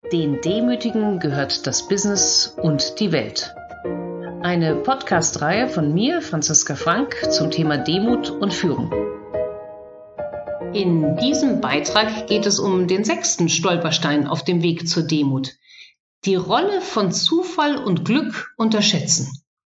Den Demütigen gehört das Business und die Welt. Eine Podcast-Reihe von mir, Franziska Frank, zum Thema Demut und Führung. In diesem Beitrag geht es um den 6. Stolperstein auf dem Weg zur Demut. Die Rolle von Zufall und Glück unterschätzen.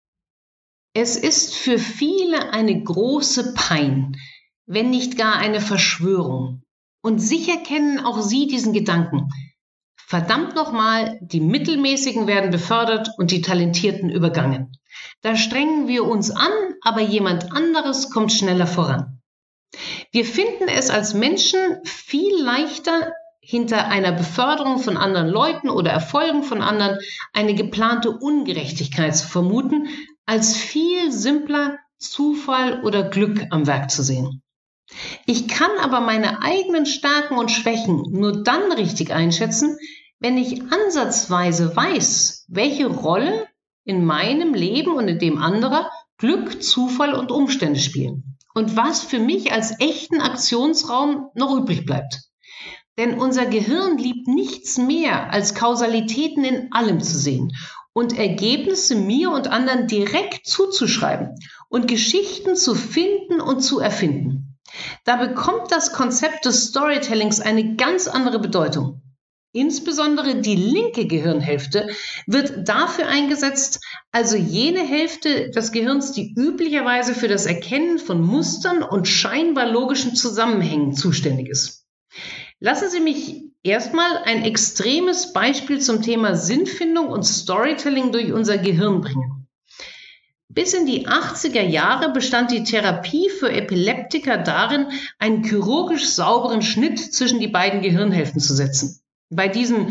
Es ist für viele eine große Pein, wenn nicht gar eine Verschwörung. Und sicher kennen auch Sie diesen Gedanken. Verdammt nochmal, die Mittelmäßigen werden befördert und die Talentierten übergangen. Da strengen wir uns an, aber jemand anderes kommt schneller voran. Wir finden es als Menschen viel leichter, hinter einer Beförderung von anderen Leuten oder Erfolgen von anderen eine geplante Ungerechtigkeit zu vermuten, als viel simpler Zufall oder Glück am Werk zu sehen. Ich kann aber meine eigenen Stärken und Schwächen nur dann richtig einschätzen, wenn ich ansatzweise weiß, welche Rolle in meinem Leben und in dem anderer Glück, Zufall und Umstände spielen und was für mich als echten Aktionsraum noch übrig bleibt. Denn unser Gehirn liebt nichts mehr, als Kausalitäten in allem zu sehen und Ergebnisse mir und anderen direkt zuzuschreiben und Geschichten zu finden und zu erfinden. Da bekommt das Konzept des Storytellings eine ganz andere Bedeutung. Insbesondere die linke Gehirnhälfte wird dafür eingesetzt, also jene Hälfte des Gehirns, die üblicherweise für das Erkennen von Mustern und scheinbar logischen Zusammenhängen zuständig ist. Lassen Sie mich erstmal ein extremes Beispiel zum Thema Sinnfindung und Storytelling durch unser Gehirn bringen. Bis in die 80er Jahre bestand die Therapie für Epileptiker darin, einen chirurgisch sauberen Schnitt zwischen die beiden Gehirnhälften zu setzen. Bei diesen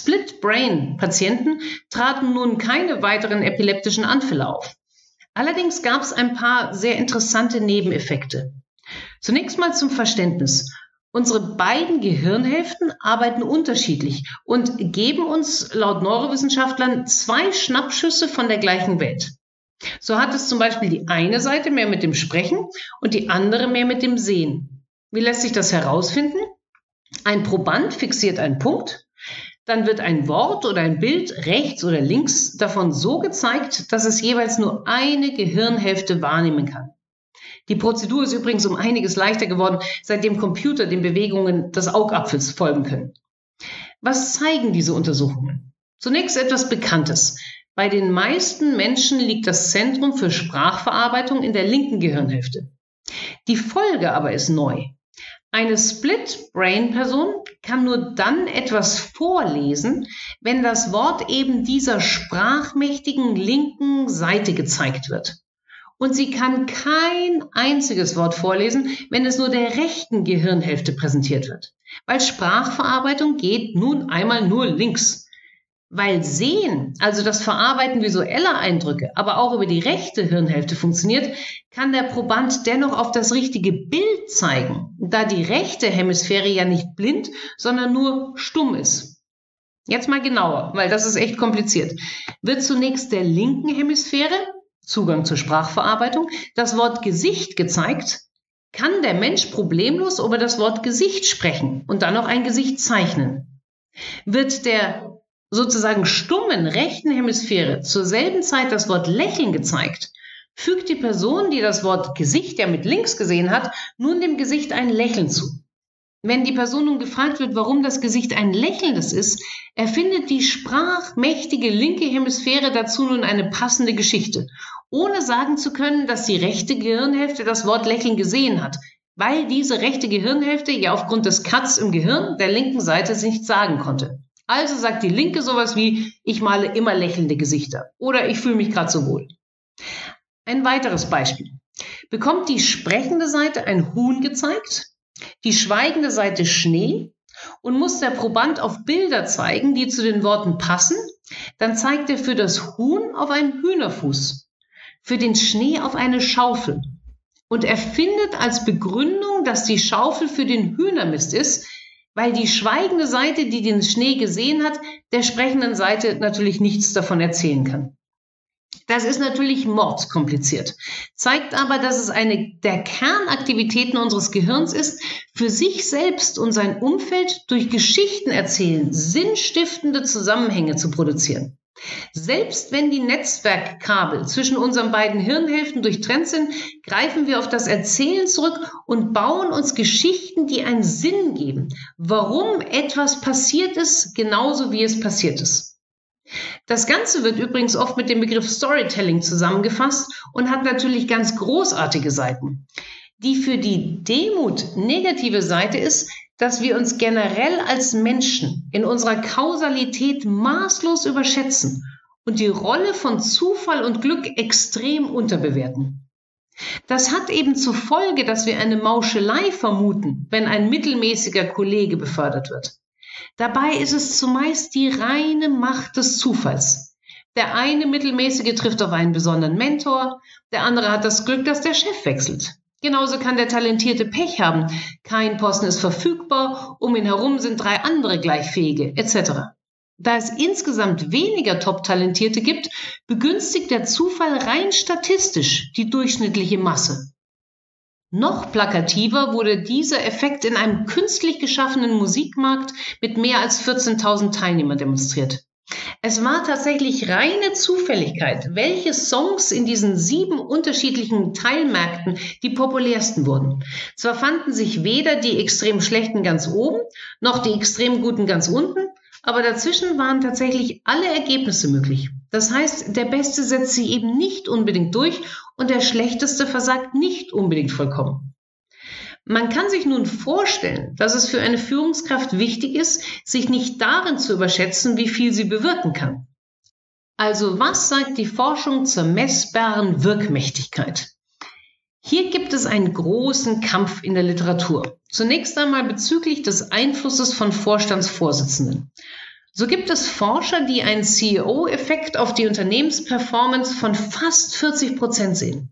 Split-Brain-Patienten traten nun keine weiteren epileptischen Anfälle auf. Allerdings gab es ein paar sehr interessante Nebeneffekte. Zunächst mal zum Verständnis. Unsere beiden Gehirnhälften arbeiten unterschiedlich und geben uns laut Neurowissenschaftlern 2 Schnappschüsse von der gleichen Welt. So hat es zum Beispiel die eine Seite mehr mit dem Sprechen und die andere mehr mit dem Sehen. Wie lässt sich das herausfinden? Ein Proband fixiert einen Punkt, dann wird ein Wort oder ein Bild rechts oder links davon so gezeigt, dass es jeweils nur eine Gehirnhälfte wahrnehmen kann. Die Prozedur ist übrigens um einiges leichter geworden, seitdem Computer den Bewegungen des Augapfels folgen können. Was zeigen diese Untersuchungen? Zunächst etwas Bekanntes. Bei den meisten Menschen liegt das Zentrum für Sprachverarbeitung in der linken Gehirnhälfte. Die Folge aber ist neu. Eine Split-Brain-Person kann nur dann etwas vorlesen, wenn das Wort eben dieser sprachmächtigen linken Seite gezeigt wird. Und sie kann kein einziges Wort vorlesen, wenn es nur der rechten Gehirnhälfte präsentiert wird. Weil Sprachverarbeitung geht nun einmal nur links. Weil Sehen, also das Verarbeiten visueller Eindrücke, aber auch über die rechte Hirnhälfte funktioniert, kann der Proband dennoch auf das richtige Bild zeigen, da die rechte Hemisphäre ja nicht blind, sondern nur stumm ist. Jetzt mal genauer, weil das ist echt kompliziert. Wird zunächst der linken Hemisphäre, Zugang zur Sprachverarbeitung, das Wort Gesicht gezeigt, kann der Mensch problemlos über das Wort Gesicht sprechen und dann noch ein Gesicht zeichnen. Wird der sozusagen stummen rechten Hemisphäre zur selben Zeit das Wort Lächeln gezeigt, fügt die Person, die das Wort Gesicht ja mit links gesehen hat, nun dem Gesicht ein Lächeln zu. Wenn die Person nun gefragt wird, warum das Gesicht ein lächelndes ist, erfindet die sprachmächtige linke Hemisphäre dazu nun eine passende Geschichte, ohne sagen zu können, dass die rechte Gehirnhälfte das Wort Lächeln gesehen hat, weil diese rechte Gehirnhälfte ja aufgrund des Cuts im Gehirn der linken Seite nichts sagen konnte. Also sagt die Linke sowas wie, ich male immer lächelnde Gesichter oder ich fühle mich gerade so wohl. Ein weiteres Beispiel. Bekommt die sprechende Seite ein Huhn gezeigt, die schweigende Seite Schnee und muss der Proband auf Bilder zeigen, die zu den Worten passen, dann zeigt er für das Huhn auf einen Hühnerfuß, für den Schnee auf eine Schaufel und er findet als Begründung, dass die Schaufel für den Hühnermist ist, weil die schweigende Seite, die den Schnee gesehen hat, der sprechenden Seite natürlich nichts davon erzählen kann. Das ist natürlich mordskompliziert, zeigt aber, dass es eine der Kernaktivitäten unseres Gehirns ist, für sich selbst und sein Umfeld durch Geschichten erzählen, sinnstiftende Zusammenhänge zu produzieren. Selbst wenn die Netzwerkkabel zwischen unseren beiden Hirnhälften durchtrennt sind, greifen wir auf das Erzählen zurück und bauen uns Geschichten, die einen Sinn geben, warum etwas passiert ist, genauso wie es passiert ist. Das Ganze wird übrigens oft mit dem Begriff Storytelling zusammengefasst und hat natürlich ganz großartige Seiten. Die für die Demut negative Seite ist, dass wir uns generell als Menschen in unserer Kausalität maßlos überschätzen und die Rolle von Zufall und Glück extrem unterbewerten. Das hat eben zur Folge, dass wir eine Mauschelei vermuten, wenn ein mittelmäßiger Kollege befördert wird. Dabei ist es zumeist die reine Macht des Zufalls. Der eine Mittelmäßige trifft auf einen besonderen Mentor, der andere hat das Glück, dass der Chef wechselt. Genauso kann der Talentierte Pech haben. Kein Posten ist verfügbar, um ihn herum sind 3 andere Gleichfähige, etc. Da es insgesamt weniger Top-Talentierte gibt, begünstigt der Zufall rein statistisch die durchschnittliche Masse. Noch plakativer wurde dieser Effekt in einem künstlich geschaffenen Musikmarkt mit mehr als 14.000 Teilnehmern demonstriert. Es war tatsächlich reine Zufälligkeit, welche Songs in diesen 7 unterschiedlichen Teilmärkten die populärsten wurden. Zwar fanden sich weder die extrem schlechten ganz oben, noch die extrem guten ganz unten, aber dazwischen waren tatsächlich alle Ergebnisse möglich. Das heißt, der Beste setzt sich eben nicht unbedingt durch und der Schlechteste versagt nicht unbedingt vollkommen. Man kann sich nun vorstellen, dass es für eine Führungskraft wichtig ist, sich nicht darin zu überschätzen, wie viel sie bewirken kann. Also was sagt die Forschung zur messbaren Wirkmächtigkeit? Hier gibt es einen großen Kampf in der Literatur. Zunächst einmal bezüglich des Einflusses von Vorstandsvorsitzenden. So gibt es Forscher, die einen CEO-Effekt auf die Unternehmensperformance von fast 40% sehen.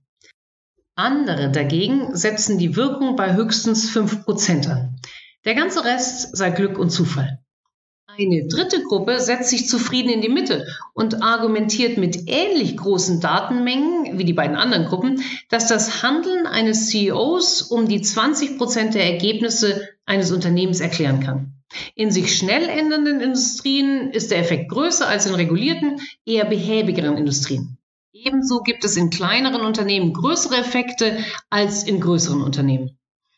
Andere dagegen setzen die Wirkung bei höchstens 5% an. Der ganze Rest sei Glück und Zufall. Eine dritte Gruppe setzt sich zufrieden in die Mitte und argumentiert mit ähnlich großen Datenmengen wie die beiden anderen Gruppen, dass das Handeln eines CEOs um die 20% der Ergebnisse eines Unternehmens erklären kann. In sich schnell ändernden Industrien ist der Effekt größer als in regulierten, eher behäbigeren Industrien. Ebenso gibt es in kleineren Unternehmen größere Effekte als in größeren Unternehmen.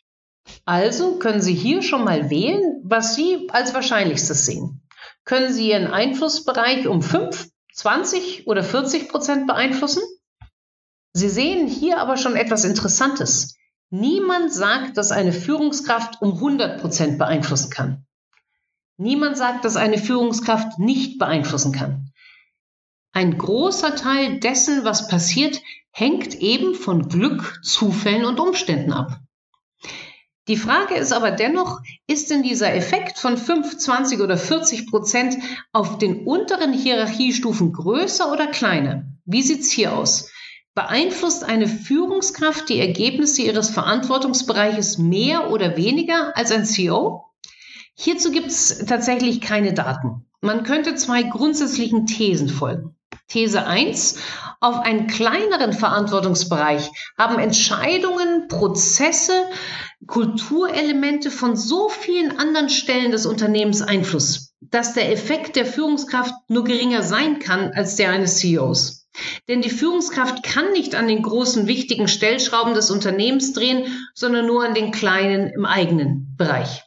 Also können Sie hier schon mal wählen, was Sie als Wahrscheinlichstes sehen. Können Sie Ihren Einflussbereich um 5, 20 oder 40% beeinflussen? Sie sehen hier aber schon etwas Interessantes. Niemand sagt, dass eine Führungskraft um 100% beeinflussen kann. Niemand sagt, dass eine Führungskraft nicht beeinflussen kann. Ein großer Teil dessen, was passiert, hängt eben von Glück, Zufällen und Umständen ab. Die Frage ist aber dennoch, ist denn dieser Effekt von 5, 20 oder 40% auf den unteren Hierarchiestufen größer oder kleiner? Wie sieht's hier aus? Beeinflusst eine Führungskraft die Ergebnisse ihres Verantwortungsbereiches mehr oder weniger als ein CEO? Hierzu gibt es tatsächlich keine Daten. Man könnte 2 grundsätzlichen Thesen folgen. These 1. Auf einen kleineren Verantwortungsbereich haben Entscheidungen, Prozesse, Kulturelemente von so vielen anderen Stellen des Unternehmens Einfluss, dass der Effekt der Führungskraft nur geringer sein kann als der eines CEOs. Denn die Führungskraft kann nicht an den großen, wichtigen Stellschrauben des Unternehmens drehen, sondern nur an den kleinen im eigenen Bereich.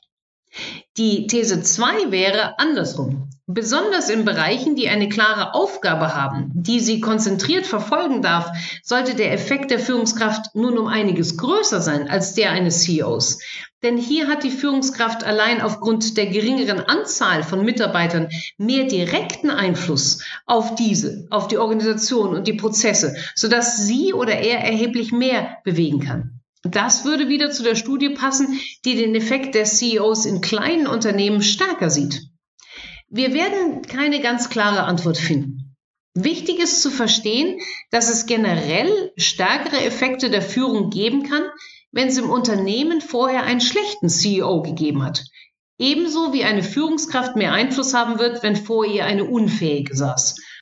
Die These 2 wäre andersrum. Besonders in Bereichen, die eine klare Aufgabe haben, die sie konzentriert verfolgen darf, sollte der Effekt der Führungskraft nun um einiges größer sein als der eines CEOs. Denn hier hat die Führungskraft allein aufgrund der geringeren Anzahl von Mitarbeitern mehr direkten Einfluss auf die Organisation und die Prozesse, sodass sie oder er erheblich mehr bewegen kann. Das würde wieder zu der Studie passen, die den Effekt der CEOs in kleinen Unternehmen stärker sieht. Wir werden keine ganz klare Antwort finden. Wichtig ist zu verstehen, dass es generell stärkere Effekte der Führung geben kann, wenn es im Unternehmen vorher einen schlechten CEO gegeben hat. Ebenso wie eine Führungskraft mehr Einfluss haben wird, wenn vor ihr eine unfähige saß.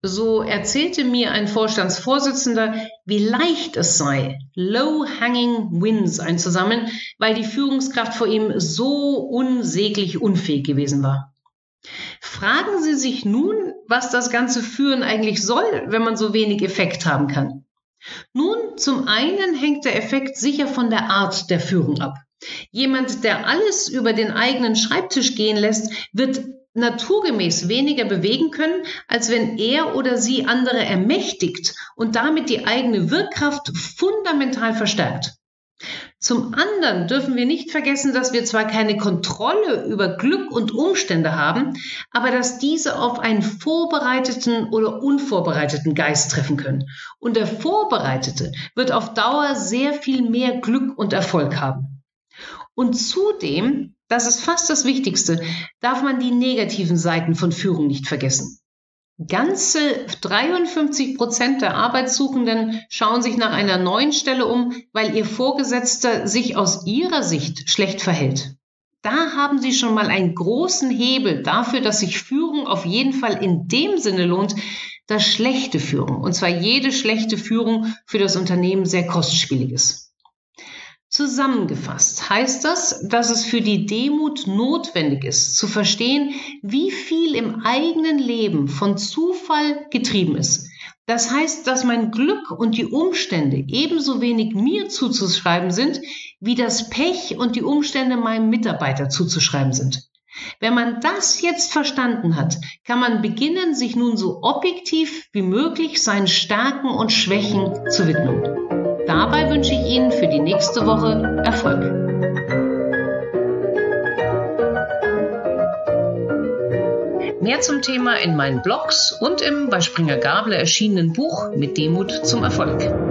So erzählte mir ein Vorstandsvorsitzender, wie leicht es sei, Low-Hanging Wins einzusammeln, weil die Führungskraft vor ihm so unsäglich unfähig gewesen war. Fragen Sie sich nun, was das ganze Führen eigentlich soll, wenn man so wenig Effekt haben kann. Nun, zum einen hängt der Effekt sicher von der Art der Führung ab. Jemand, der alles über den eigenen Schreibtisch gehen lässt, wird naturgemäß weniger bewegen können, als wenn er oder sie andere ermächtigt und damit die eigene Wirkkraft fundamental verstärkt. Zum anderen dürfen wir nicht vergessen, dass wir zwar keine Kontrolle über Glück und Umstände haben, aber dass diese auf einen vorbereiteten oder unvorbereiteten Geist treffen können. Und der Vorbereitete wird auf Dauer sehr viel mehr Glück und Erfolg haben. Und zudem, das ist fast das Wichtigste, darf man die negativen Seiten von Führung nicht vergessen. Ganze 53% der Arbeitssuchenden schauen sich nach einer neuen Stelle um, weil ihr Vorgesetzter sich aus ihrer Sicht schlecht verhält. Da haben Sie schon mal einen großen Hebel dafür, dass sich Führung auf jeden Fall in dem Sinne lohnt, dass schlechte Führung, und zwar jede schlechte Führung, für das Unternehmen sehr kostspielig ist. Zusammengefasst heißt das, dass es für die Demut notwendig ist, zu verstehen, wie viel im eigenen Leben von Zufall getrieben ist. Das heißt, dass mein Glück und die Umstände ebenso wenig mir zuzuschreiben sind, wie das Pech und die Umstände meinem Mitarbeiter zuzuschreiben sind. Wenn man das jetzt verstanden hat, kann man beginnen, sich nun so objektiv wie möglich seinen Stärken und Schwächen zu widmen. Dabei wünsche ich Ihnen für die nächste Woche Erfolg. Mehr zum Thema in meinen Blogs und im bei Springer Gabler erschienenen Buch Mit Demut zum Erfolg.